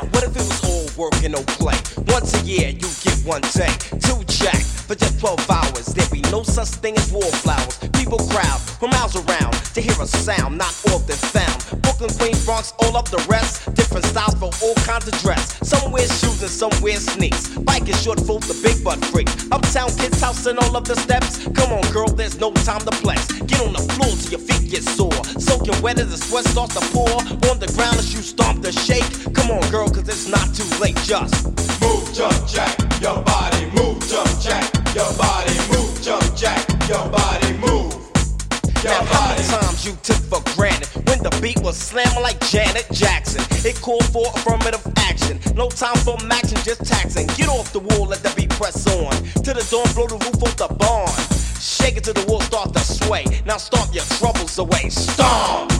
Now, what if it was all work and no play? Once a year, you get one day. 2 jack for just 12 hours. There be no such thing as wallflowers. People crowd from miles around to hear a sound not often found. Brooklyn, Queens, Bronx, all up the rest. Different styles for all kinds of dress. Some wear shoes and some wear sneaks. Biking short full the big butt freak. Uptown kids house and all of the steps. Come on, girl, there's no time to flex. Get on the floor till your feet get sore. Soaking wet as the sweat starts to pour. On the ground as you stomp the shake. Come on, girl, cause it's not too late. Just move, jump, jack, your body. Move, jump, jack, your body. Move, jump, jack, your body. Move. Now, how many times you took for granted when the beat was slamming like Janet Jackson? It called for affirmative action. No time for action, just taxing. Get off the wall, let the beat press on. To the dawn, blow the roof off the barn. Shake it till the wall start to sway. Now stomp your troubles away. Stomp!